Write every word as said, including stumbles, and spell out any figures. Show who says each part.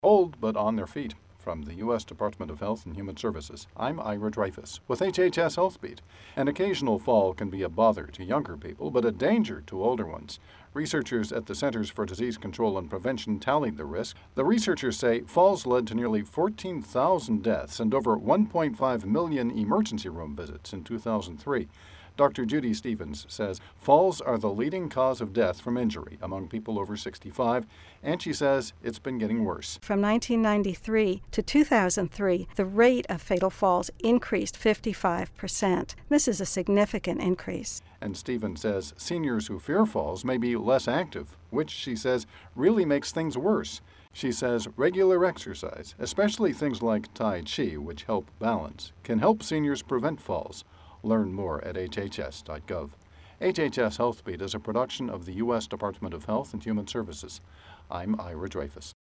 Speaker 1: Old but on their feet. From the U S Department of Health and Human Services, I'm Ira Dreyfus with H H S Healthbeat. An occasional fall can be a bother to younger people, but a danger to older ones. Researchers at the Centers for Disease Control and Prevention tallied the risk. The researchers say falls led to nearly fourteen thousand deaths and over one point five million emergency room visits in two thousand three. Doctor Judy Stevens says falls are the leading cause of death from injury among people over sixty-five, and she says it's been getting worse.
Speaker 2: From nineteen ninety-three to two thousand three, the rate of fatal falls increased fifty-five percent. This is a significant increase.
Speaker 1: And Stevens says seniors who fear falls may be less active, which she says really makes things worse. She says regular exercise, especially things like Tai Chi, which help balance, can help seniors prevent falls. Learn more at H H S dot gov. H H S Healthbeat is a production of the U S Department of Health and Human Services. I'm Ira Dreyfus.